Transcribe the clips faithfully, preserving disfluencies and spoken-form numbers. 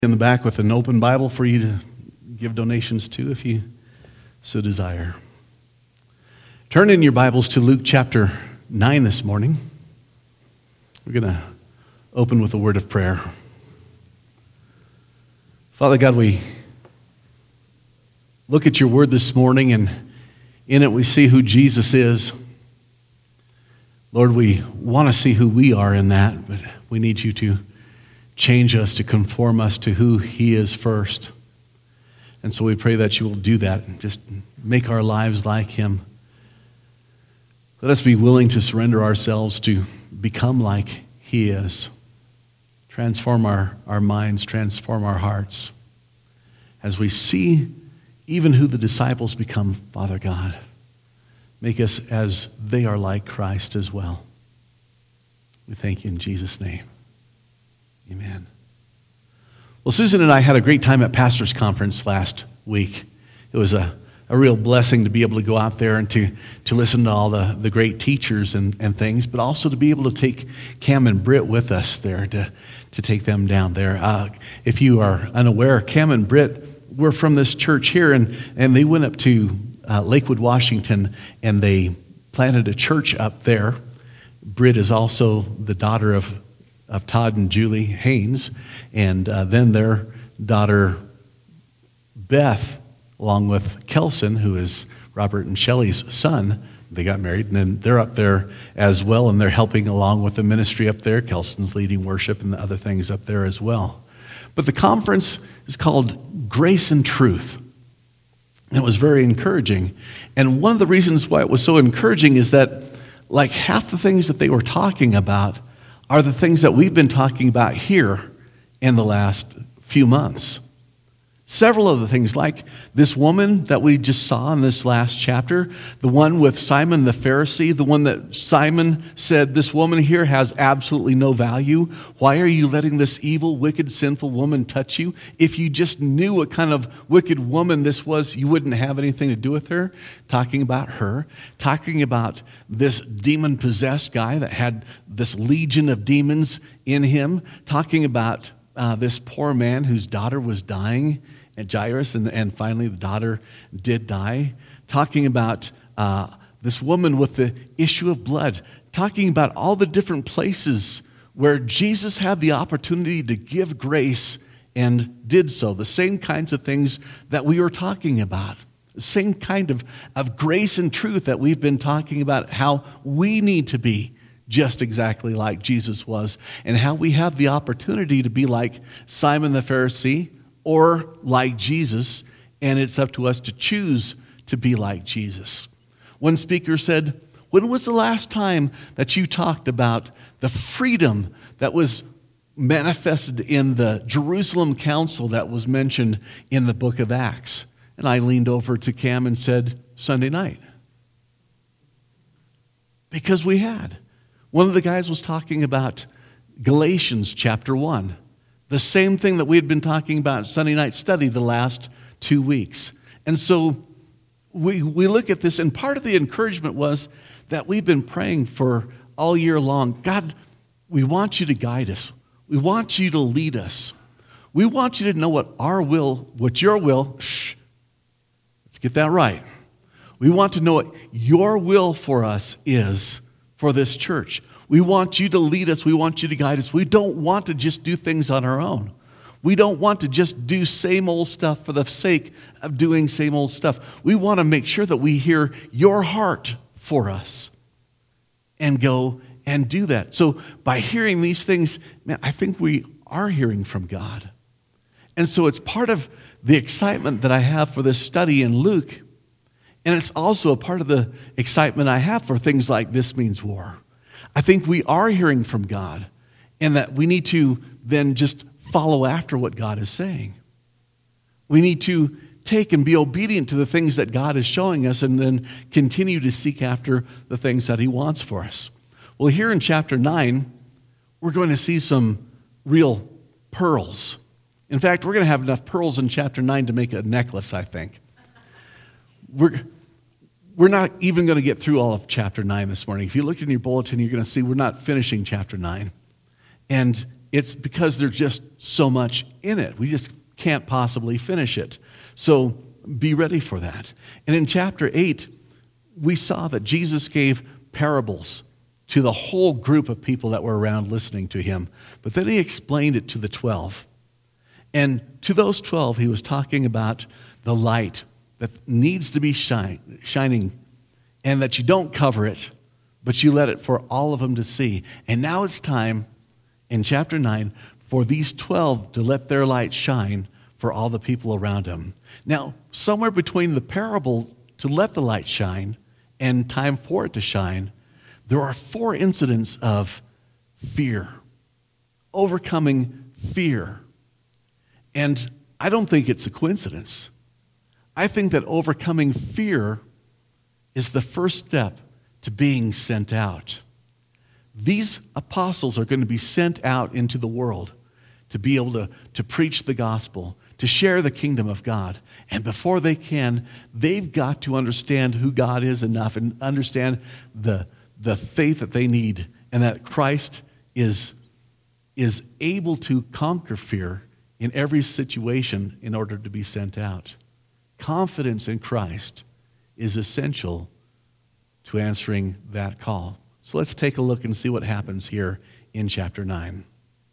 In the back with an open Bible for you to give donations to if you so desire. Turn in your Bibles to Luke chapter nine this morning. We're going to open with a word of prayer. Father God, we look at your word this morning, and in it we see who Jesus is. Lord, we want to see who we are in that, but we need you to change us, to conform us to who he is first. And so we pray that you will do that and just make our lives like him. Let us be willing to surrender ourselves to become like he is. Transform our, our minds, transform our hearts as we see even who the disciples become, Father God. Make us as they are like Christ as well. We thank you in Jesus' name. Amen. Well, Susan and I had a great time at Pastor's Conference last week. It was a, a real blessing to be able to go out there and to, to listen to all the, the great teachers and, and things, but also to be able to take Cam and Britt with us there, to, to take them down there. Uh, if you are unaware, Cam and Britt were from this church here, and, and they went up to uh, Lakewood, Washington, and they planted a church up there. Britt is also the daughter of of Todd and Julie Haynes, and uh, then their daughter Beth, along with Kelson, who is Robert and Shelley's son. They got married, and then they're up there as well, and they're helping along with the ministry up there. Kelson's leading worship and the other things up there as well. But the conference is called Grace and Truth, and it was very encouraging. And one of the reasons why it was so encouraging is that like half the things that they were talking about are the things that we've been talking about here in the last few months. Several of the things, like this woman that we just saw in this last chapter, the one with Simon the Pharisee, the one that Simon said, this woman here has absolutely no value. Why are you letting this evil, wicked, sinful woman touch you? If you just knew what kind of wicked woman this was, you wouldn't have anything to do with her. Talking about her. Talking about this demon-possessed guy that had this legion of demons in him. Talking about uh, this poor man whose daughter was dying, and Jairus, and, and finally the daughter did die. Talking about uh, this woman with the issue of blood. Talking about all the different places where Jesus had the opportunity to give grace and did so. The same kinds of things that we were talking about. The same kind of, of grace and truth that we've been talking about, how we need to be just exactly like Jesus was, and how we have the opportunity to be like Simon the Pharisee, or like Jesus, and it's up to us to choose to be like Jesus. One speaker said, when was the last time that you talked about the freedom that was manifested in the Jerusalem Council that was mentioned in the book of Acts? And I leaned over to Cam and said, Sunday night. Because we had. One of the guys was talking about Galatians chapter one. The same thing that we had been talking about Sunday night study the last two weeks. And so we we look at this, and part of the encouragement was that we've been praying for all year long. God, we want you to guide us. We want you to lead us. We want you to know what our will, what your will, shh, let's get that right. We want to know what your will for us is for this church. We want you to lead us. We want you to guide us. We don't want to just do things on our own. We don't want to just do same old stuff for the sake of doing same old stuff. We want to make sure that we hear your heart for us and go and do that. So by hearing these things, man, I think we are hearing from God. And so it's part of the excitement that I have for this study in Luke. And it's also a part of the excitement I have for things like This Means War. I think we are hearing from God, and that we need to then just follow after what God is saying. We need to take and be obedient to the things that God is showing us, and then continue to seek after the things that he wants for us. Well, here in chapter nine, we're going to see some real pearls. In fact, we're going to have enough pearls in chapter nine to make a necklace, I think. We're... We're not even going to get through all of chapter nine this morning. If you look in your bulletin, you're going to see we're not finishing chapter nine. And it's because there's just so much in it. We just can't possibly finish it. So be ready for that. And in chapter eight, we saw that Jesus gave parables to the whole group of people that were around listening to him. But then he explained it to the twelve. And to those twelve, he was talking about the light that needs to be shine, shining, and that you don't cover it, but you let it for all of them to see. And now it's time, in chapter nine, for these twelve to let their light shine for all the people around them. Now, somewhere between the parable to let the light shine and time for it to shine, there are four incidents of fear, overcoming fear. And I don't think it's a coincidence. I think that overcoming fear is the first step to being sent out. These apostles are going to be sent out into the world to be able to, to preach the gospel, to share the kingdom of God. And before they can, they've got to understand who God is enough and understand the, the faith that they need and that Christ is, is able to conquer fear in every situation in order to be sent out. Confidence in Christ is essential to answering that call. So let's take a look and see what happens here in chapter nine.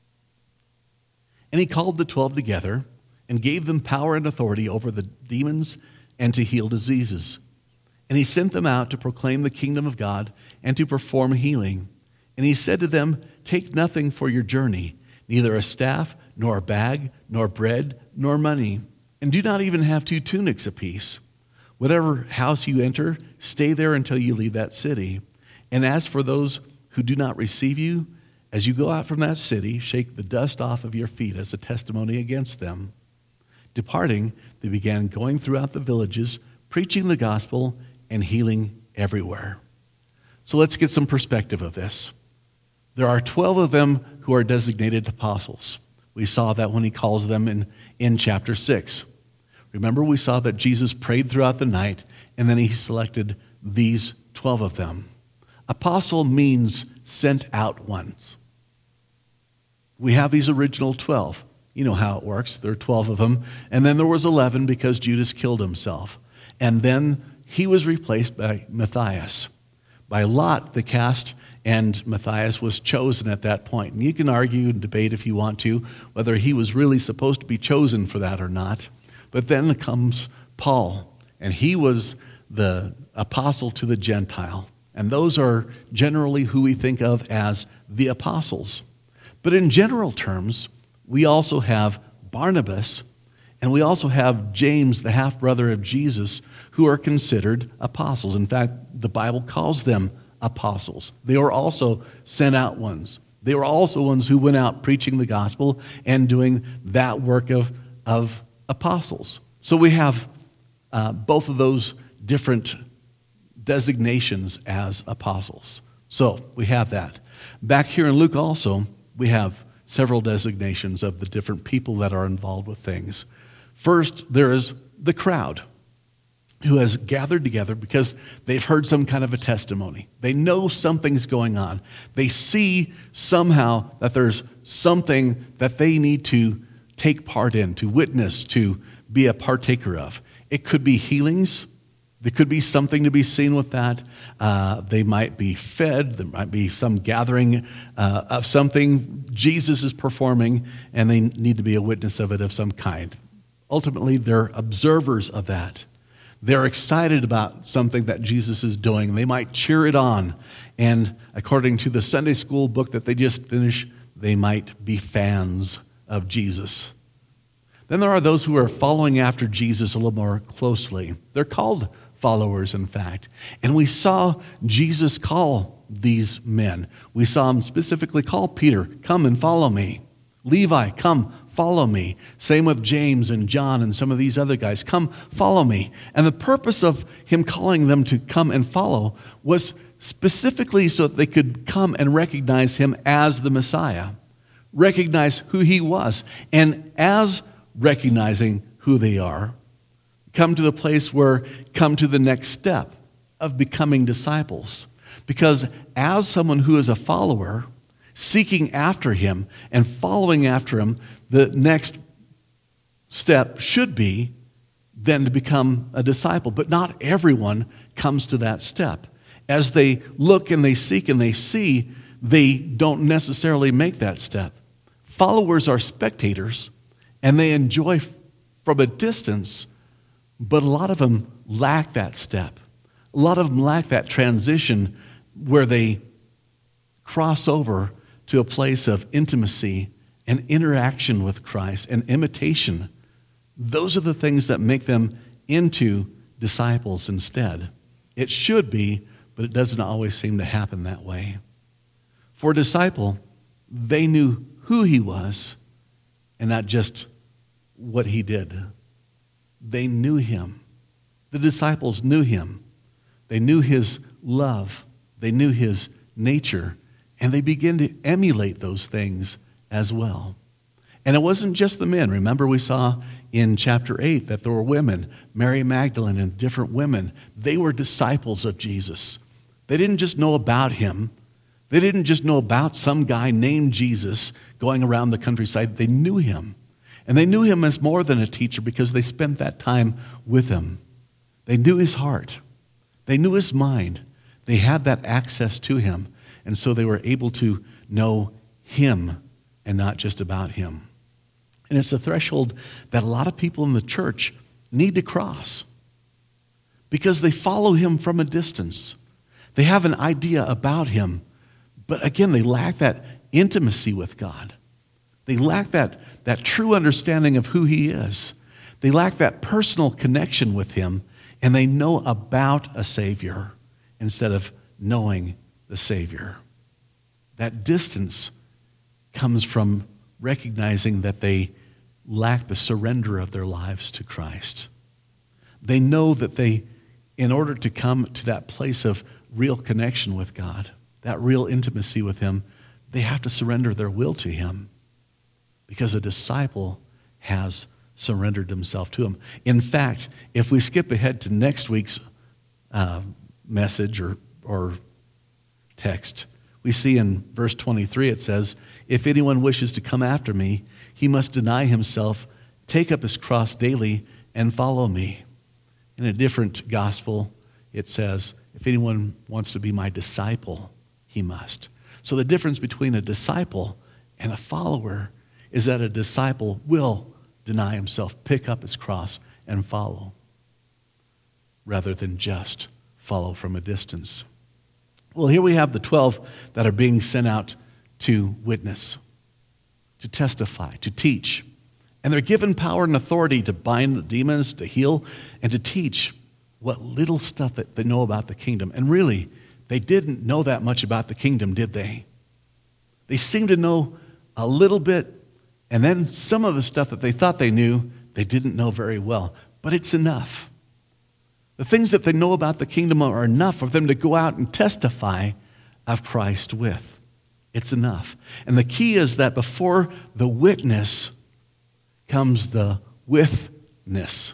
And he called the twelve together and gave them power and authority over the demons and to heal diseases. And he sent them out to proclaim the kingdom of God and to perform healing. And he said to them, take nothing for your journey, neither a staff, nor a bag, nor bread, nor money. And do not even have two tunics apiece. Whatever house you enter, stay there until you leave that city. And as for those who do not receive you, as you go out from that city, shake the dust off of your feet as a testimony against them. Departing, they began going throughout the villages, preaching the gospel and healing everywhere. So let's get some perspective of this. There are twelve of them who are designated apostles. We saw that when he calls them in, in chapter six. Remember, we saw that Jesus prayed throughout the night, and then he selected these twelve of them. Apostle means sent out ones. We have these original twelve. You know how it works. There are twelve of them. And then there was eleven because Judas killed himself. And then he was replaced by Matthias. By lot, the cast, and Matthias was chosen at that point. And you can argue and debate if you want to whether he was really supposed to be chosen for that or not. But then comes Paul, and he was the apostle to the Gentile. And those are generally who we think of as the apostles. But in general terms, we also have Barnabas, and we also have James, the half-brother of Jesus, who are considered apostles. In fact, the Bible calls them apostles. They were also sent out ones. They were also ones who went out preaching the gospel and doing that work of, of apostles. So we have uh, both of those different designations as apostles. So we have that. Back here in Luke also, we have several designations of the different people that are involved with things. First, there is the crowd who has gathered together because they've heard some kind of a testimony. They know something's going on. They see somehow that there's something that they need to take part in, to witness, to be a partaker of. It could be healings. There could be something to be seen with that. Uh, they might be fed. There might be some gathering uh, of something Jesus is performing, and they need to be a witness of it of some kind. Ultimately, they're observers of that. They're excited about something that Jesus is doing. They might cheer it on. And according to the Sunday school book that they just finished, they might be fans of Jesus. Then there are those who are following after Jesus a little more closely. They're called followers, in fact. And we saw Jesus call these men. We saw him specifically call Peter, come and follow me. Levi, come, follow me. Same with James and John and some of these other guys. Come, follow me. And the purpose of him calling them to come and follow was specifically so that they could come and recognize him as the Messiah, recognize who he was. And as recognizing who they are, come to the place where, come to the next step of becoming disciples. Because as someone who is a follower, seeking after him and following after him, the next step should be then to become a disciple. But not everyone comes to that step. As they look and they seek and they see, they don't necessarily make that step. Followers are spectators, and they enjoy from a distance, but a lot of them lack that step. A lot of them lack that transition where they cross over to a place of intimacy and interaction with Christ and imitation. Those are the things that make them into disciples instead. It should be, but it doesn't always seem to happen that way. For a disciple, they knew who he was and not just what he did. They knew him. The disciples knew him. They knew his love. They knew his nature. And they began to emulate those things as well. And it wasn't just the men. Remember, we saw in chapter eight that there were women, Mary Magdalene and different women. They were disciples of Jesus. They didn't just know about him. They didn't just know about some guy named Jesus going around the countryside. They knew him. And they knew him as more than a teacher because they spent that time with him. They knew his heart. They knew his mind. They had that access to him. And so they were able to know him and not just about him. And it's a threshold that a lot of people in the church need to cross because they follow him from a distance. They have an idea about him, but again, they lack that intimacy with God. They lack that, that true understanding of who he is. They lack that personal connection with him, and they know about a Savior instead of knowing the Savior. That distance comes from recognizing that they lack the surrender of their lives to Christ. They know that they, in order to come to that place of real connection with God, that real intimacy with him, they have to surrender their will to him because a disciple has surrendered himself to him. In fact, if we skip ahead to next week's uh, message or, or text, we see in verse twenty-three it says, "If anyone wishes to come after me, he must deny himself, take up his cross daily, and follow me." In a different gospel, it says, "If anyone wants to be my disciple, he must." So the difference between a disciple and a follower is that a disciple will deny himself, pick up his cross, and follow, rather than just follow from a distance. Well, here we have the twelve that are being sent out to witness, to testify, to teach. And they're given power and authority to bind the demons, to heal, and to teach what little stuff that they know about the kingdom. And really, they didn't know that much about the kingdom, did they? They seemed to know a little bit, and then some of the stuff that they thought they knew, they didn't know very well. But it's enough. The things that they know about the kingdom are enough for them to go out and testify of Christ with. It's enough. And the key is that before the witness comes the withness.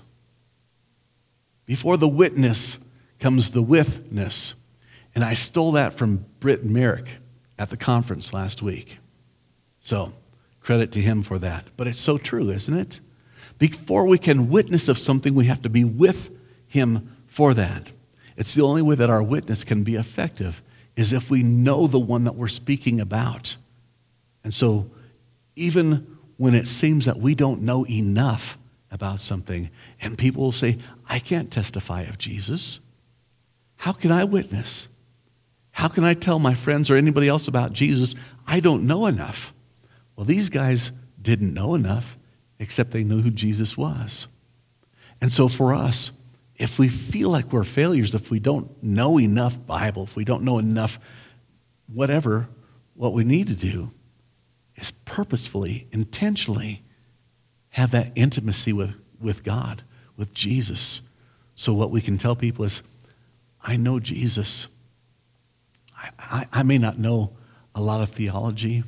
Before the witness comes the withness. And I stole that from Britt Merrick at the conference last week. So, credit to him for that. But it's so true, isn't it? Before we can witness of something, we have to be with him for that. It's the only way that our witness can be effective is if we know the one that we're speaking about. And so, even when it seems that we don't know enough about something, and people will say, "I can't testify of Jesus. How can I witness? How can I tell my friends or anybody else about Jesus? I don't know enough." Well, these guys didn't know enough, except they knew who Jesus was. And so for us, if we feel like we're failures, if we don't know enough Bible, if we don't know enough whatever, what we need to do is purposefully, intentionally have that intimacy with, with God, with Jesus. So what we can tell people is, I know Jesus. I, I, I may not know a lot of theology,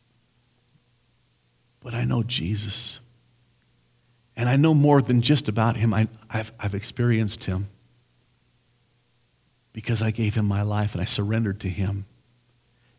but I know Jesus. And I know more than just about him. I, I've, I've experienced him because I gave him my life and I surrendered to him.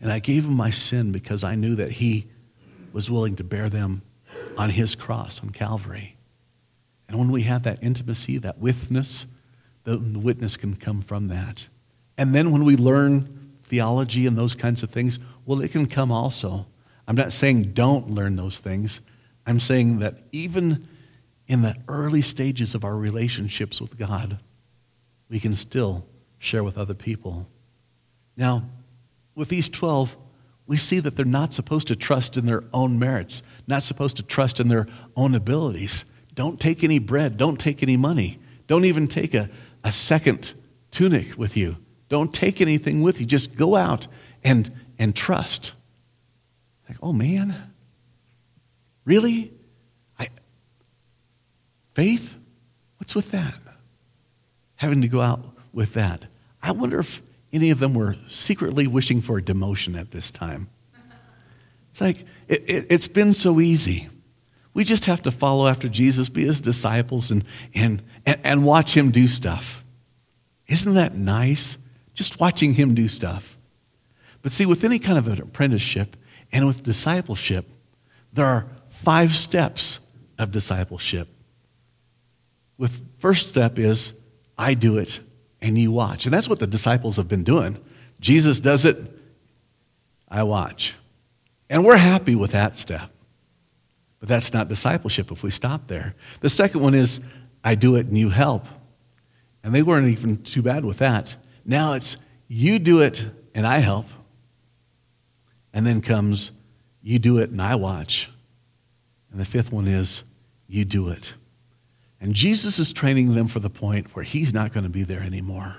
And I gave him my sin because I knew that he was willing to bear them on his cross on Calvary. And when we have that intimacy, that witness, the, the witness can come from that. And then when we learn theology and those kinds of things, well, it can come also. I'm not saying don't learn those things. I'm saying that even in the early stages of our relationships with God, we can still share with other people. Now, with these twelve, we see that they're not supposed to trust in their own merits, not supposed to trust in their own abilities. Don't take any bread. Don't take any money. Don't even take a, a second tunic with you. Don't take anything with you. Just go out and, and trust. Like, oh man, really? I, faith? What's with that? Having to go out with that. I wonder if any of them were secretly wishing for a demotion at this time. It's like, it, it, it's been so easy. We just have to follow after Jesus, be his disciples, and, and, and, and watch him do stuff. Isn't that nice? Just watching him do stuff. But see, with any kind of an apprenticeship and with discipleship, there are five steps of discipleship. With first step is, I do it and you watch. And that's what the disciples have been doing. Jesus does it, I watch. And we're happy with that step. But that's not discipleship if we stop there. The second one is, I do it and you help. And they weren't even too bad with that. Now it's, you do it and I help. And then comes, you do it and I watch. And the fifth one is, you do it. And Jesus is training them for the point where he's not going to be there anymore.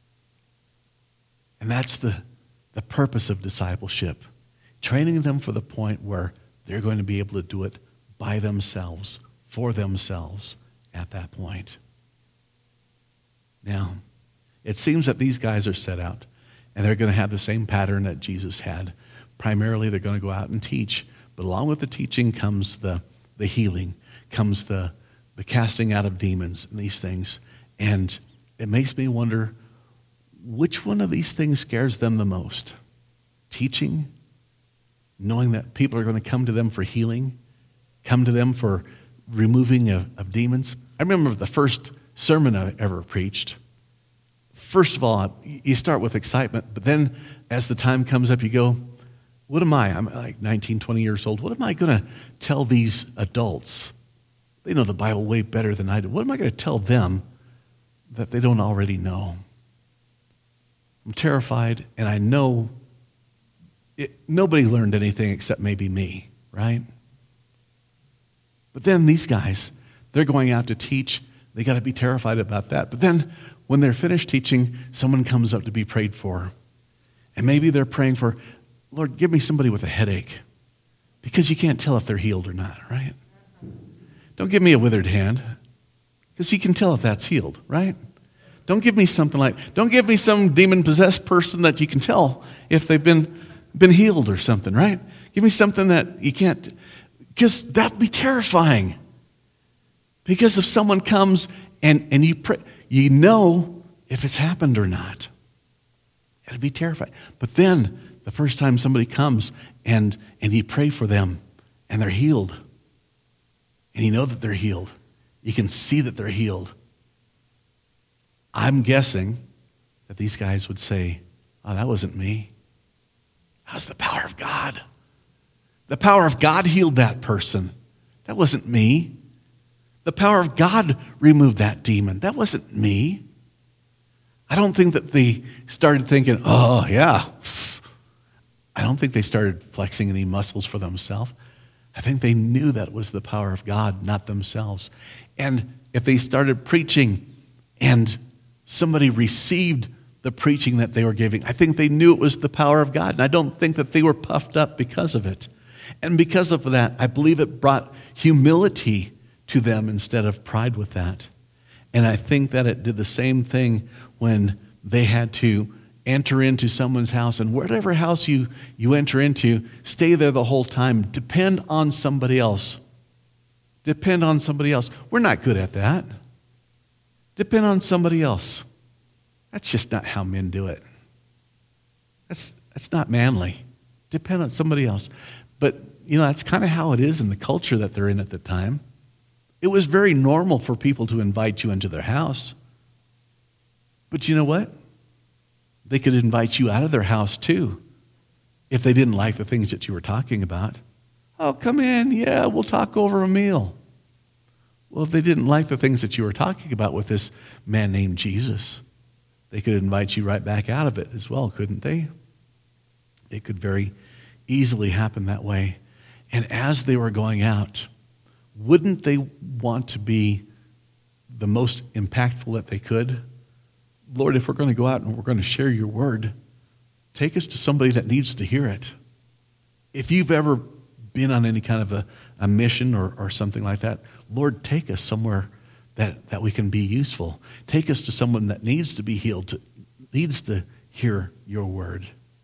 And that's the, the purpose of discipleship. Training them for the point where they're going to be able to do it by themselves, for themselves at that point. Now, it seems that these guys are set out, and they're going to have the same pattern that Jesus had. Primarily, they're going to go out and teach. But along with the teaching comes the, the healing, comes the, the casting out of demons and these things. And it makes me wonder, which one of these things scares them the most? Teaching, knowing that people are going to come to them for healing, come to them for removing of, of demons. I remember the first sermon I ever preached. First of all, you start with excitement, but then as the time comes up, you go, what am I? I'm like nineteen, twenty years old. What am I going to tell these adults? They know the Bible way better than I do. What am I going to tell them that they don't already know? I'm terrified, and I know it, nobody learned anything except maybe me, right? But then these guys, they're going out to teach. They got to be terrified about that. But then when they're finished teaching, someone comes up to be prayed for. And maybe they're praying for, Lord, give me somebody with a headache. Because you can't tell if they're healed or not, right? Don't give me a withered hand. Because you can tell if that's healed, right? Don't give me something like, don't give me some demon-possessed person that you can tell if they've been, been healed or something, right? Give me something that you can't, because that would be terrifying. Because if someone comes and, and you pray, you know if it's happened or not. It'd be terrifying. But then the first time somebody comes and, and you pray for them and they're healed, and you know that they're healed, you can see that they're healed. I'm guessing that these guys would say, oh, that wasn't me. That was the power of God. The power of God healed that person. That wasn't me. The power of God removed that demon. That wasn't me. I don't think that they started thinking, oh, yeah. I don't think they started flexing any muscles for themselves. I think they knew that was the power of God, not themselves. And if they started preaching and somebody received the preaching that they were giving, I think they knew it was the power of God. And I don't think that they were puffed up because of it. And because of that, I believe it brought humility to them instead of pride with that. And I think that it did the same thing when they had to enter into someone's house. And whatever house you, you enter into, stay there the whole time. Depend on somebody else. Depend on somebody else. We're not good at that. Depend on somebody else. That's just not how men do it. That's, that's not manly. Depend on somebody else. But, you know, that's kind of how it is in the culture that they're in at the time. It was very normal for people to invite you into their house. But you know what? They could invite you out of their house too if they didn't like the things that you were talking about. Oh, come in. Yeah, we'll talk over a meal. Well, if they didn't like the things that you were talking about with this man named Jesus, they could invite you right back out of it as well, couldn't they? It could very easily happen that way. And as they were going out, wouldn't they want to be the most impactful that they could? Lord, if we're going to go out and we're going to share your word, take us to somebody that needs to hear it. If you've ever been on any kind of a, a mission or, or something like that, Lord, take us somewhere that, that we can be useful. Take us to someone that needs to be healed, to, needs to hear your word.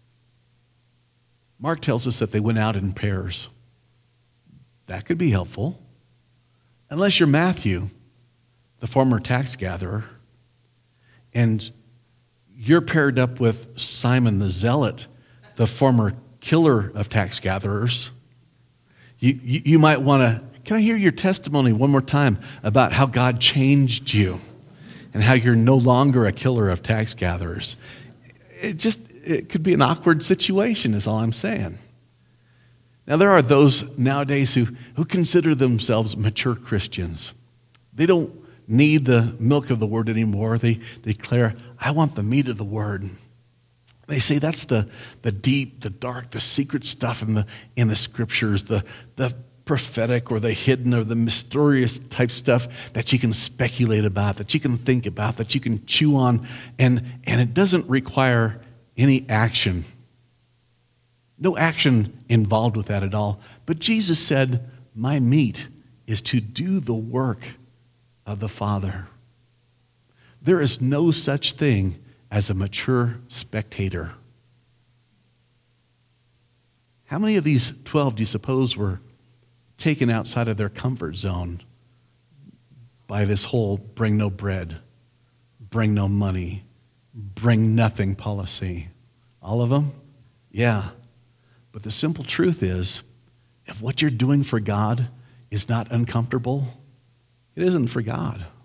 Mark tells us that they went out in pairs. That could be helpful. Unless you're Matthew, the former tax gatherer, and you're paired up with Simon the Zealot, the former killer of tax gatherers. You, you, you might want to, can I hear your testimony one more time about how God changed you and how you're no longer a killer of tax gatherers? It just, it could be an awkward situation is all I'm saying. Now there are those nowadays who, who consider themselves mature Christians. They don't need the milk of the word anymore. They declare, I want the meat of the word. They say that's the, the deep, the dark, the secret stuff in the in the scriptures, the, the prophetic or the hidden or the mysterious type stuff that you can speculate about, that you can think about, that you can chew on, and, and it doesn't require any action. No action involved with that at all. But Jesus said, my meat is to do the work of the Father. There is no such thing as a mature spectator. How many of these twelve do you suppose were taken outside of their comfort zone by this whole bring no bread, bring no money, bring nothing policy? All of them? Yeah. But the simple truth is, if what you're doing for God is not uncomfortable, it isn't for God. Did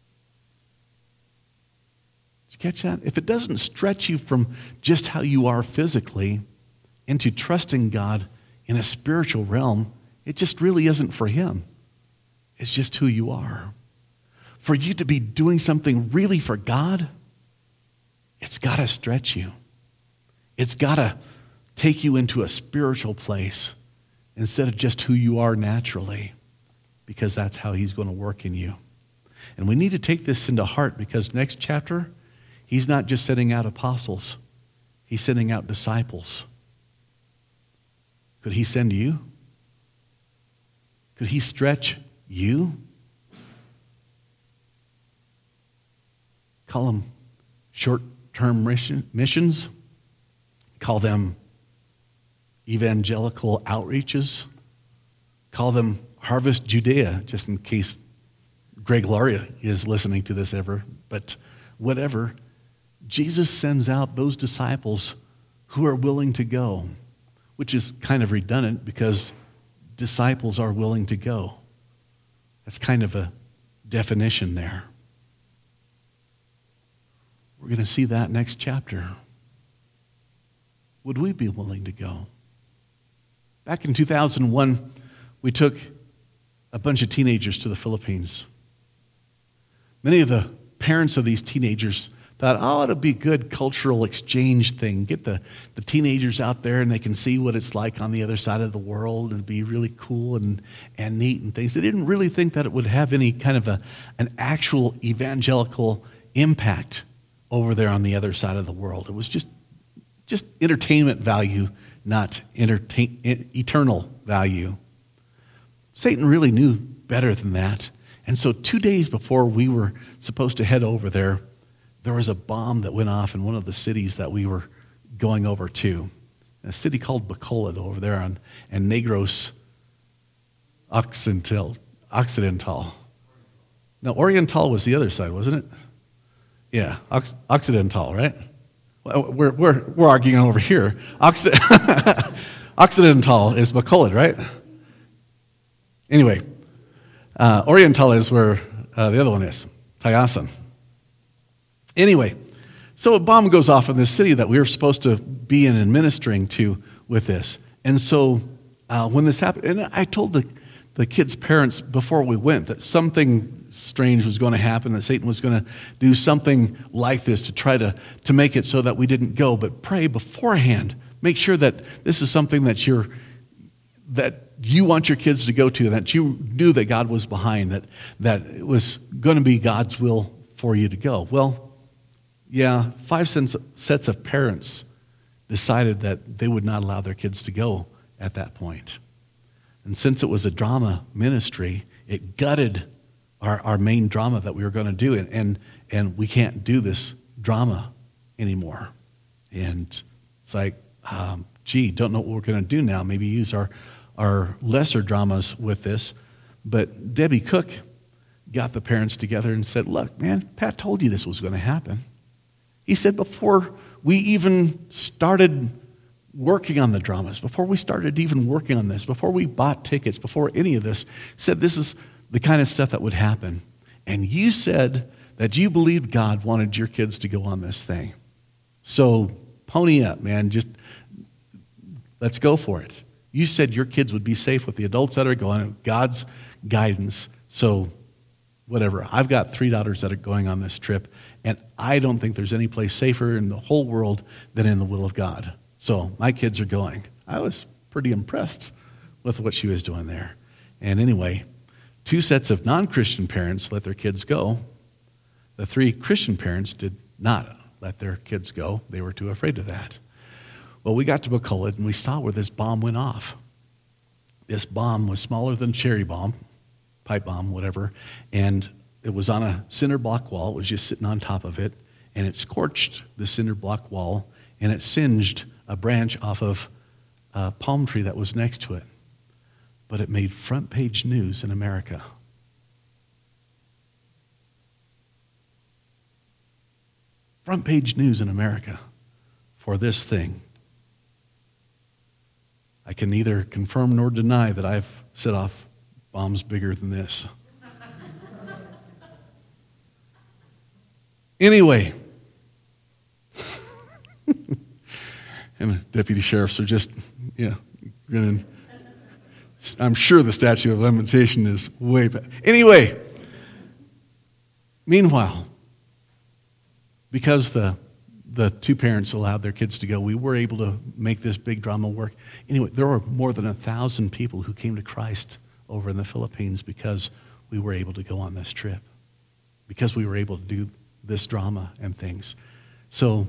you catch that? If it doesn't stretch you from just how you are physically into trusting God in a spiritual realm, it just really isn't for him. It's just who you are. For you to be doing something really for God, it's got to stretch you. It's got to take you into a spiritual place instead of just who you are naturally, because that's how he's going to work in you. And we need to take this into heart, because next chapter, he's not just sending out apostles. He's sending out disciples. Could he send you? Could he stretch you? Call them short-term mission, missions. Call them evangelical outreaches. Call them Harvest Judea, just in case Greg Lauria is listening to this ever. But whatever, Jesus sends out those disciples who are willing to go, which is kind of redundant because disciples are willing to go. That's kind of a definition there. We're going to see that next chapter. Would we be willing to go? Back in two thousand one, we took a bunch of teenagers to the Philippines. Many of the parents of these teenagers thought, oh, it'll be a good cultural exchange thing. Get the, the teenagers out there and they can see what it's like on the other side of the world and be really cool and, and neat and things. They didn't really think that it would have any kind of a, an actual evangelical impact over there on the other side of the world. It was just, just entertainment value, not entertain, eternal value. Satan really knew better than that. And so two days before we were supposed to head over there, there was a bomb that went off in one of the cities that we were going over to. A city called Bacolod over there on and Negros Occidental. Occidental. No, Oriental was the other side, wasn't it? Yeah, Occidental, right? We're, we're, we're arguing over here. Occ- Occidental is Bacolod, right? Anyway, uh, Oriental is where uh, the other one is, Tayasan. Anyway, so a bomb goes off in this city that we were supposed to be in and ministering to with this. And so uh, when this happened, and I told the, the kids' parents before we went that something strange was going to happen, that Satan was going to do something like this to try to, to make it so that we didn't go. But pray beforehand. Make sure that this is something that you're that you want your kids to go to, that you knew that God was behind, that, that it was going to be God's will for you to go. Well, yeah, five sets of parents decided that they would not allow their kids to go at that point. And since it was a drama ministry, it gutted our, our main drama that we were going to do, and, and, and we can't do this drama anymore. And it's like, um, gee, don't know what we're going to do now. Maybe use our our lesser dramas with this. But Debbie Cook got the parents together and said, look, man, Pat told you this was going to happen. He said before we even started working on the dramas, before we started even working on this, before we bought tickets, before any of this, said this is the kind of stuff that would happen. And you said that you believed God wanted your kids to go on this thing. So pony up, man. Just let's go for it. You said your kids would be safe with the adults that are going, God's guidance. So whatever. I've got three daughters that are going on this trip, and I don't think there's any place safer in the whole world than in the will of God. So my kids are going. I was pretty impressed with what she was doing there. And anyway, two sets of non-Christian parents let their kids go. The three Christian parents did not let their kids go. They were too afraid of that. Well, we got to Bacolod, and we saw where this bomb went off. This bomb was smaller than cherry bomb, pipe bomb, whatever, and it was on a cinder block wall. It was just sitting on top of it, and it scorched the cinder block wall, and it singed a branch off of a palm tree that was next to it. But it made front page news in America. Front page news in America for this thing. I can neither confirm nor deny that I've set off bombs bigger than this. Anyway, and the deputy sheriffs are just, yeah, grinning. I'm sure the statute of limitation is way back. Anyway, meanwhile, because the the two parents allowed their kids to go, we were able to make this big drama work. Anyway, there were more than a thousand people who came to Christ over in the Philippines because we were able to go on this trip, because we were able to do this drama and things. So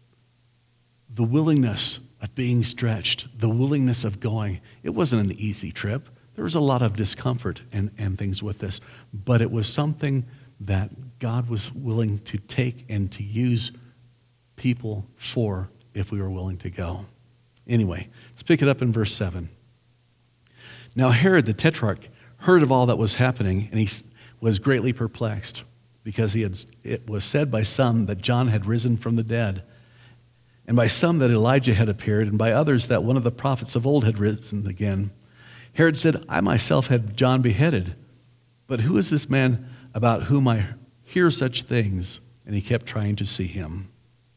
the willingness of being stretched, the willingness of going, it wasn't an easy trip. There was a lot of discomfort and, and things with this, but it was something that God was willing to take and to use people for if we were willing to go. Anyway, let's pick it up in verse seven. Now Herod the Tetrarch heard of all that was happening, and he was greatly perplexed, because he had, it was said by some that John had risen from the dead, and by some that Elijah had appeared, and by others that one of the prophets of old had risen again. Herod said, I myself had John beheaded, but who is this man about whom I hear such things? And he kept trying to see him.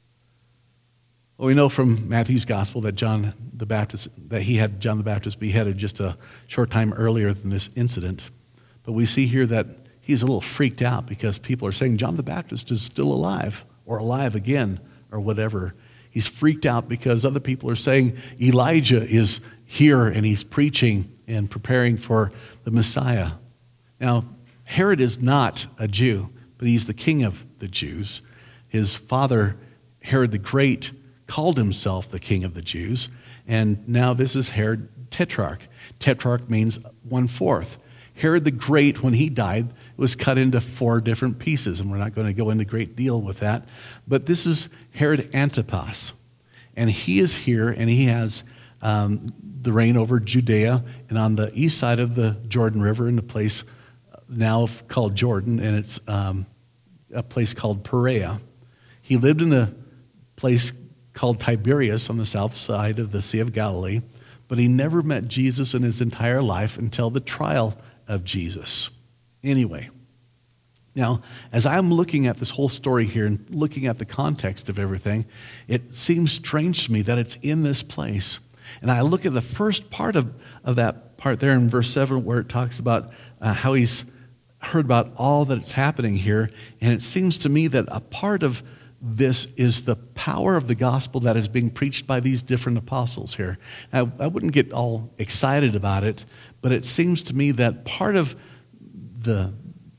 Well, we know from Matthew's gospel that John the Baptist, that he had John the Baptist beheaded just a short time earlier than this incident. But we see here that he's a little freaked out because people are saying John the Baptist is still alive, or alive again, or whatever. He's freaked out because other people are saying Elijah is here and he's preaching and preparing for the Messiah. Now, Herod is not a Jew, but he's the king of the Jews. His father, Herod the Great, called himself the king of the Jews, and now this is Herod Tetrarch. Tetrarch means one-fourth. Herod the Great, when he died, was cut into four different pieces, and we're not going to go into great deal with that, but this is Herod Antipas, and he is here, and he has um, the reign over Judea, and on the east side of the Jordan River, in a place now called Jordan, and it's um, a place called Perea. He lived in a place called Tiberias on the south side of the Sea of Galilee, but he never met Jesus in his entire life until the trial of Jesus. Anyway, now, as I'm looking at this whole story here and looking at the context of everything, it seems strange to me that it's in this place. And I look at the first part of, of that part there in verse seven where it talks about uh, how he's heard about all that's happening here. And it seems to me that a part of this is the power of the gospel that is being preached by these different apostles here. Now, I wouldn't get all excited about it, but it seems to me that part of the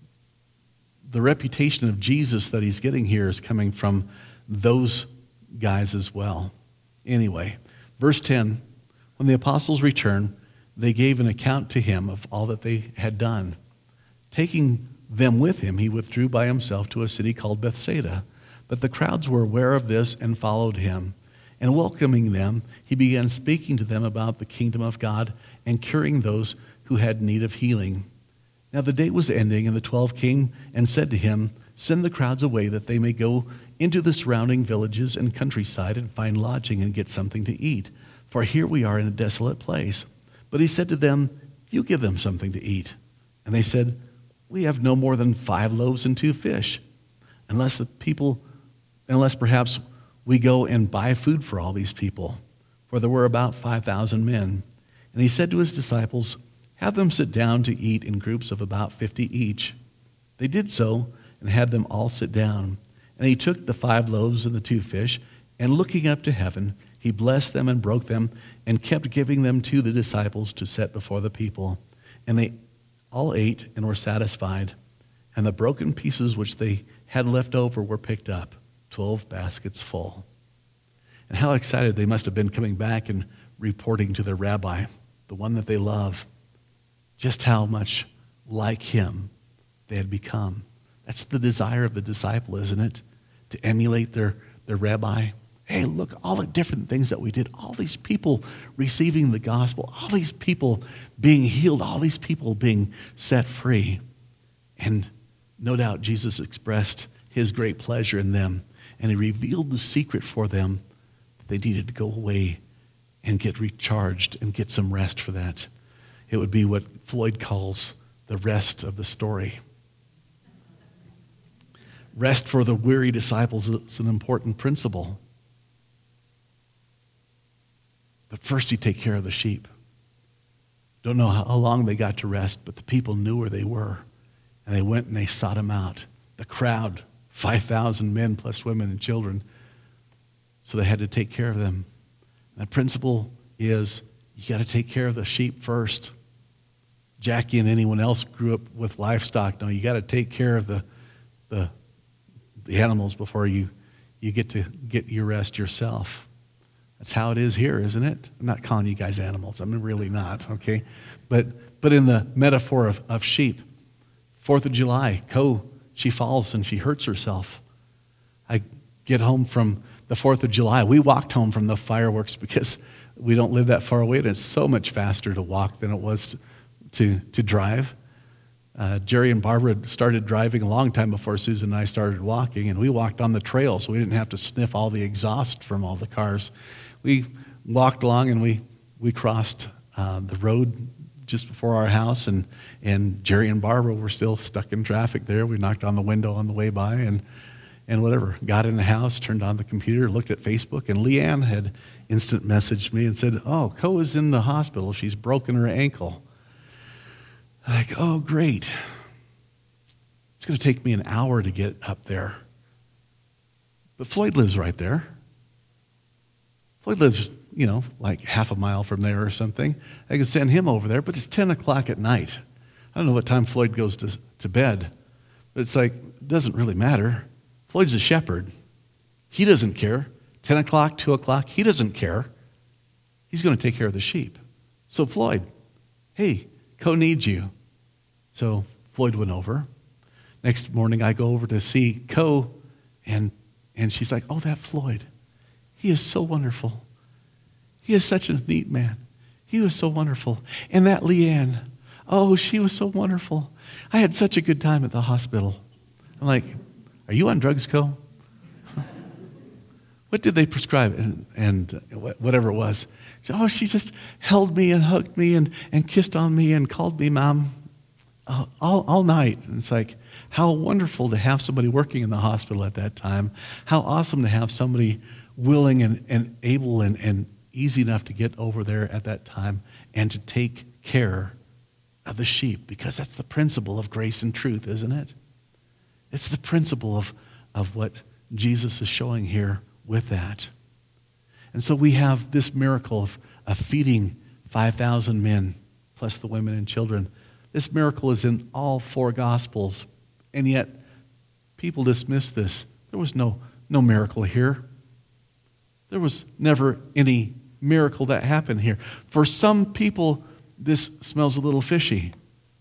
the reputation of Jesus that he's getting here is coming from those guys as well. Anyway, verse ten, when the apostles returned, they gave an account to him of all that they had done. Taking them with him, he withdrew by himself to a city called Bethsaida. But the crowds were aware of this and followed him. And welcoming them, he began speaking to them about the kingdom of God and curing those who had need of healing. Now the day was ending, and the twelve came and said to him, "Send the crowds away that they may go into the surrounding villages and countryside and find lodging and get something to eat. For here we are in a desolate place." But he said to them, "You give them something to eat." And they said, "We have no more than five loaves and two fish, unless the people, unless perhaps we go and buy food for all these people." For there were about five thousand men. And he said to his disciples, "Have them sit down to eat in groups of about fifty each." They did so and had them all sit down. And he took the five loaves and the two fish, and looking up to heaven, he blessed them and broke them and kept giving them to the disciples to set before the people. And they all ate and were satisfied. And the broken pieces which they had left over were picked up, twelve baskets full. And how excited they must have been coming back and reporting to their rabbi, the one that they love, just how much like him they had become. That's the desire of the disciple, isn't it? To emulate their, their rabbi. Hey, look, all the different things that we did, all these people receiving the gospel, all these people being healed, all these people being set free. And no doubt Jesus expressed his great pleasure in them, and he revealed the secret for them that they needed to go away and get recharged and get some rest for that. It would be what Floyd calls the rest of the story. Rest for the weary disciples is an important principle. But first you take care of the sheep. Don't know how long they got to rest, but the people knew where they were. And they went and they sought them out. The crowd, five thousand men plus women and children. So they had to take care of them. And the principle is you got to take care of the sheep first. Jackie and anyone else grew up with livestock. No, you got to take care of the, the the animals before you you get to get your rest yourself. That's how it is here, isn't it? I'm not calling you guys animals. I'm really not, okay? But but in the metaphor of, of sheep, Fourth of July, Co, she falls and she hurts herself. I get home from the Fourth of July. We walked home from the fireworks because we don't live that far away, and it's so much faster to walk than it was to to, to drive. Uh, Jerry and Barbara started driving a long time before Susan and I started walking, and we walked on the trail so we didn't have to sniff all the exhaust from all the cars. We walked along and we, we crossed uh, the road just before our house, and, and Jerry and Barbara were still stuck in traffic there. We knocked on the window on the way by and, and whatever. Got in the house, turned on the computer, looked at Facebook, and Leanne had instant messaged me and said, "Oh, Co is in the hospital. She's broken her ankle." Like, oh, great. It's going to take me an hour to get up there. But Floyd lives right there. Floyd lives, you know, like half a mile from there or something. I can send him over there, but it's ten o'clock at night. I don't know what time Floyd goes to, to bed, but it's like, it doesn't really matter. Floyd's a shepherd. He doesn't care. ten o'clock, two o'clock, he doesn't care. He's going to take care of the sheep. So Floyd, hey, Co needs you. So Floyd went over. Next morning, I go over to see Co, and and she's like, "Oh, that Floyd, he is so wonderful. He is such a neat man. He was so wonderful. And that Leanne, oh, she was so wonderful. I had such a good time at the hospital." I'm like, "Are you on drugs, Co?" what did they prescribe? And, and whatever it was. She, oh, she just held me and hugged me and, and kissed on me and called me Mom all, all, all night. And it's like, how wonderful to have somebody working in the hospital at that time. How awesome to have somebody willing and, and able and, and easy enough to get over there at that time and to take care of the sheep, because that's the principle of grace and truth, isn't it? It's the principle of, of what Jesus is showing here with that. And so we have this miracle of, of feeding five thousand men, plus the women and children. This miracle is in all four Gospels, and yet people dismiss this. There was no, no miracle here. There was never any miracle that happened here. For some people, this smells a little fishy.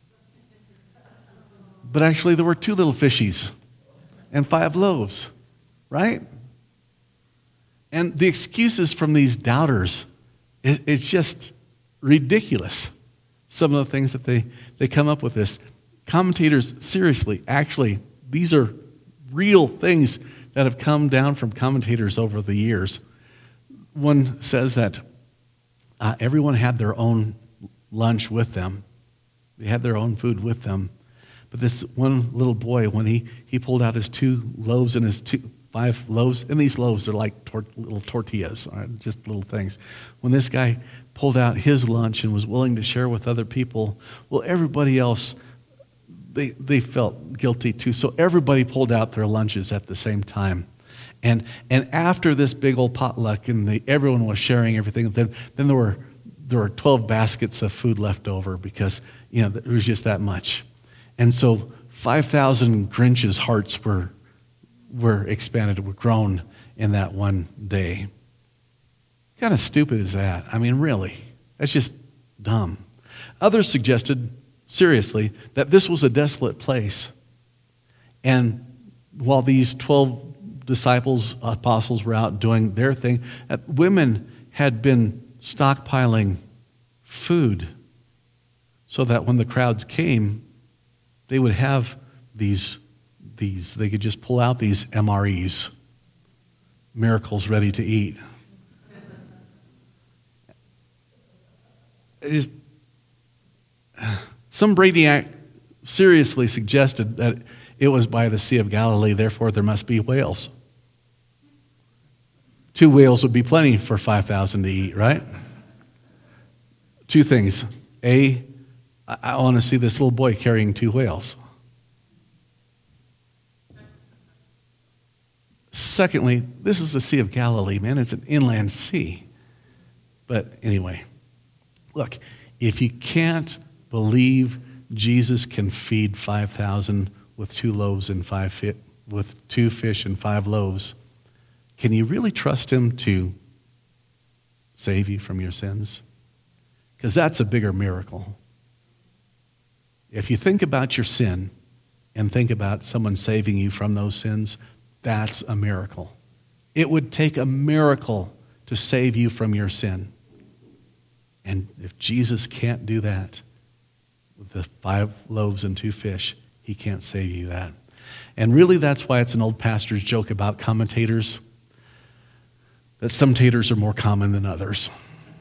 But actually, there were two little fishies and five loaves, right? And the excuses from these doubters, it, it's just ridiculous. Some of the things that they, they come up with this. Commentators, seriously, actually, these are real things that have come down from commentators over the years. One says that uh, everyone had their own lunch with them. They had their own food with them. But this one little boy, when he, he pulled out his two loaves and his two, five loaves, and these loaves are like tor- little tortillas, right? Just little things. When this guy pulled out his lunch and was willing to share with other people, well, everybody else, they, they felt guilty too. So everybody pulled out their lunches at the same time. And and after this big old potluck and they, everyone was sharing everything, then, then there were there were twelve baskets of food left over because, you know, there was just that much. And so five thousand Grinch's hearts were were expanded, were grown in that one day. What kind of stupid is that? I mean, really, that's just dumb. Others suggested, seriously, that this was a desolate place. And while these twelve disciples, apostles were out doing their thing, that women had been stockpiling food so that when the crowds came, they would have these, these they could just pull out these M R Es, miracles ready to eat. It is, some brainiac seriously suggested that it was by the Sea of Galilee, therefore there must be whales. Two whales would be plenty for five thousand to eat, right? Two things. A, I want to see this little boy carrying two whales. Secondly, this is the Sea of Galilee, man. It's an inland sea. But anyway, look, if you can't believe Jesus can feed five thousand with two loaves and five fit, with two fish and five loaves, can you really trust him to save you from your sins? Because that's a bigger miracle. If you think about your sin and think about someone saving you from those sins, that's a miracle. It would take a miracle to save you from your sin. And if Jesus can't do that with the five loaves and two fish, he can't save you that. And really that's why it's an old pastor's joke about commentators, that some taters are more common than others.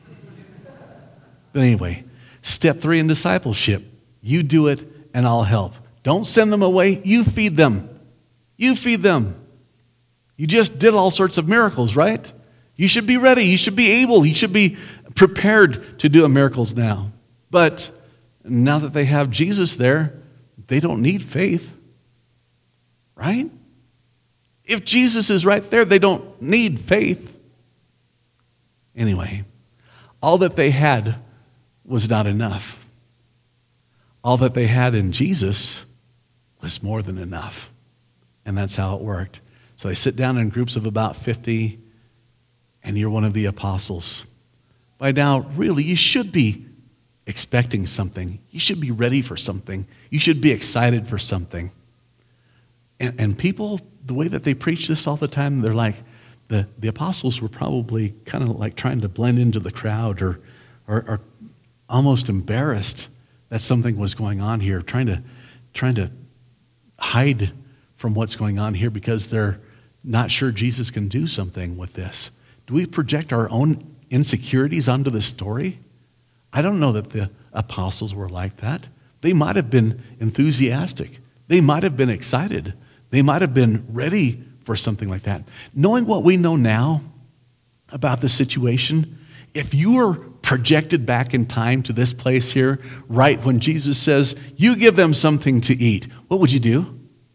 But anyway, step three in discipleship. You do it and I'll help. Don't send them away. You feed them. You feed them. You just did all sorts of miracles, right? You should be ready. You should be able. You should be prepared to do miracles now. But now that they have Jesus there, they don't need faith, right? If Jesus is right there, they don't need faith. Anyway, all that they had was not enough. All that they had in Jesus was more than enough. And that's how it worked. So they sit down in groups of about fifty, and you're one of the apostles. By now, really, you should be expecting something. You should be ready for something. You should be excited for something. And, and people, the way that they preach this all the time, they're like, the, the apostles were probably kind of like trying to blend into the crowd or, or, or almost embarrassed that something was going on here, trying to, trying to hide from what's going on here because they're not sure Jesus can do something with this? Do we project our own insecurities onto the story? I don't know that the apostles were like that. They might have been enthusiastic. They might have been excited. They might have been ready for something like that. Knowing what we know now about the situation, if you were projected back in time to this place here, right when Jesus says, you give them something to eat, what would you do?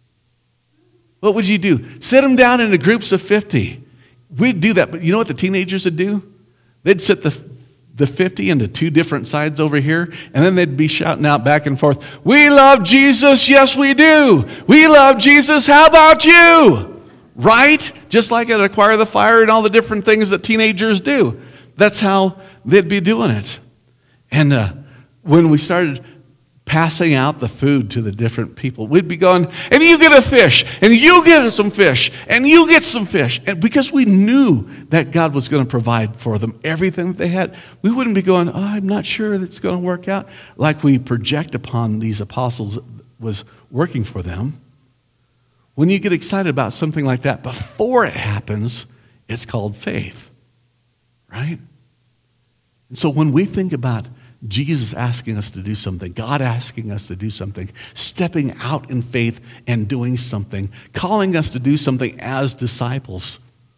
What would you do? Sit them down into groups of fifty. We'd do that, but you know what the teenagers would do? They'd sit the, the fifty into two different sides over here, and then they'd be shouting out back and forth, we love Jesus, yes we do. We love Jesus, how about you? Right? Just like at Acquire the Fire and all the different things that teenagers do. That's how they'd be doing it. And uh, when we started passing out the food to the different people, we'd be going, and you get a fish, and you get some fish, and you get some fish. And because we knew that God was going to provide for them everything that they had, we wouldn't be going, oh, I'm not sure that's going to work out, like we project upon these apostles was working for them. When you get excited about something like that, before it happens, it's called faith, right? And so when we think about Jesus asking us to do something, God asking us to do something, stepping out in faith and doing something, calling us to do something as disciples,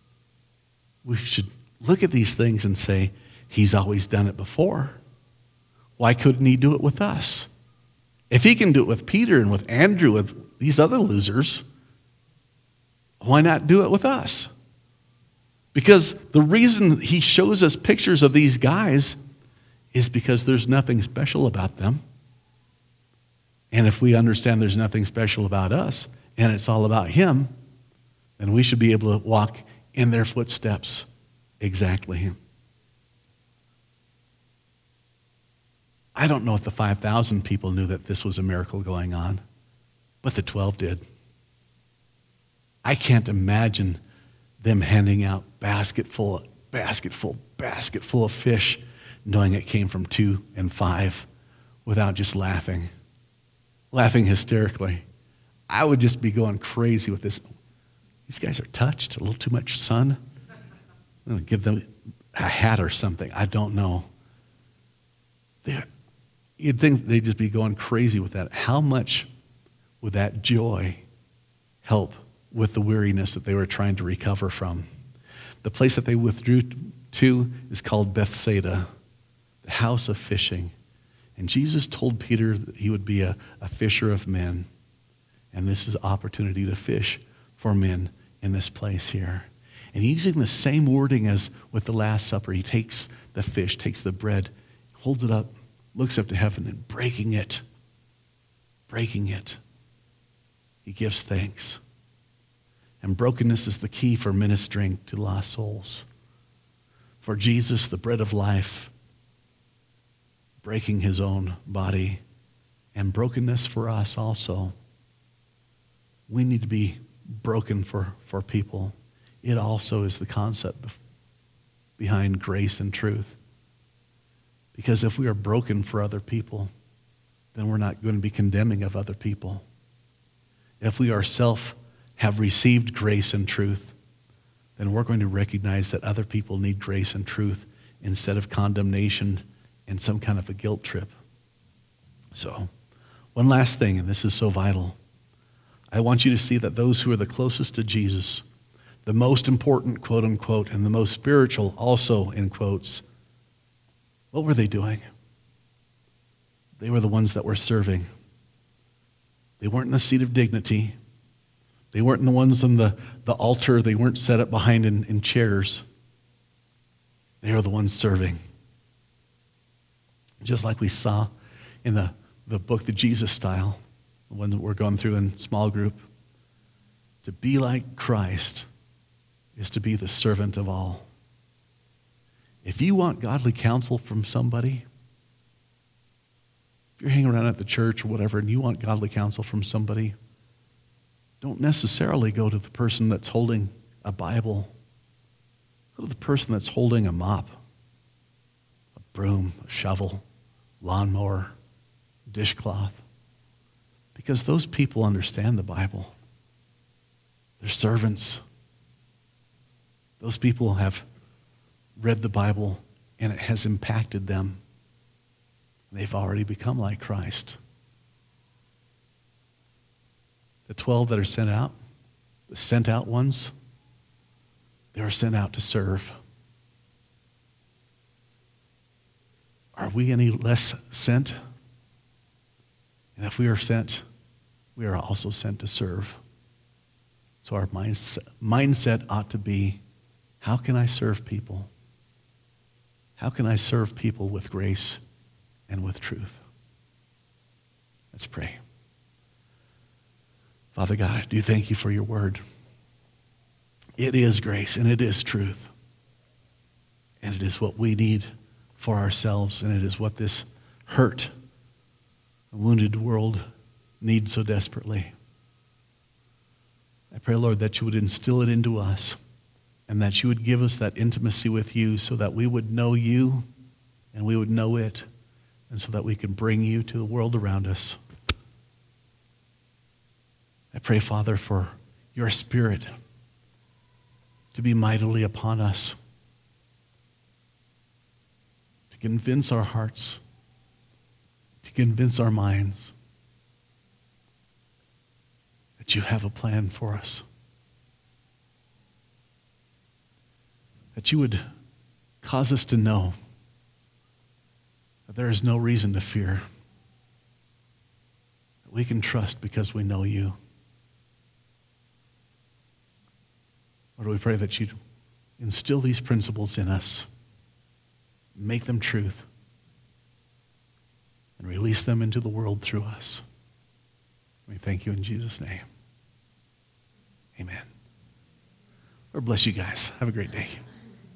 we should look at these things and say, he's always done it before. Why couldn't he do it with us? If he can do it with Peter and with Andrew, with these other losers, why not do it with us? Because the reason he shows us pictures of these guys is because there's nothing special about them. And if we understand there's nothing special about us, and it's all about him, then we should be able to walk in their footsteps exactly. I don't know if the five thousand people knew that this was a miracle going on, but the twelve did. I can't imagine them handing out basketful, basketful, basketful of fish, knowing it came from two and five, without just laughing, laughing hysterically. I would just be going crazy with this. These guys are touched, a little too much sun. I'm going to give them a hat or something. I don't know. They're, you'd think they'd just be going crazy with that. How much would that joy help with the weariness that they were trying to recover from? The place that they withdrew to is called Bethsaida, the house of fishing. And Jesus told Peter that he would be a, a fisher of men. And this is an opportunity to fish for men in this place here. And using the same wording as with the Last Supper, he takes the fish, takes the bread, holds it up, looks up to heaven, and breaking it, breaking it, he gives thanks. And brokenness is the key for ministering to lost souls. For Jesus, the bread of life, breaking his own body, and brokenness for us also. We need to be broken for, for people. It also is the concept behind grace and truth. Because if we are broken for other people, then we're not going to be condemning of other people. If we ourselves have received grace and truth, then we're going to recognize that other people need grace and truth instead of condemnation and some kind of a guilt trip. So, one last thing, and this is so vital. I want you to see that those who are the closest to Jesus, the most important, quote unquote, and the most spiritual, also in quotes, what were they doing? They were the ones that were serving. They weren't in the seat of dignity. They weren't the ones on the, the altar. They weren't set up behind in, in chairs. They are the ones serving. Just like we saw in the, the book, The Jesus Style, the one that we're going through in small group. To be like Christ is to be the servant of all. If you want godly counsel from somebody, if you're hanging around at the church or whatever and you want godly counsel from somebody, don't necessarily go to the person that's holding a Bible. Go to the person that's holding a mop, a broom, a shovel, lawnmower, dishcloth. Because those people understand the Bible. They're servants. Those people have read the Bible and it has impacted them. They've already become like Christ. The twelve that are sent out, the sent out ones, they were sent out to serve. Are we any less sent? And if we are sent, we are also sent to serve. So our mindset, mindset ought to be, how can I serve people? How can I serve people with grace and with truth? Let's pray. Father God, I do thank you for your word. It is grace and it is truth. And it is what we need for ourselves, and it is what this hurt, wounded world needs so desperately. I pray, Lord, that you would instill it into us and that you would give us that intimacy with you so that we would know you and we would know it, and so that we can bring you to the world around us. I pray, Father, for your Spirit to be mightily upon us, to convince our hearts, to convince our minds that you have a plan for us. That you would cause us to know that there is no reason to fear. That we can trust because we know you. Lord, we pray that you instill these principles in us, make them truth, and release them into the world through us. We thank you in Jesus' name. Amen. Lord bless you guys. Have a great day.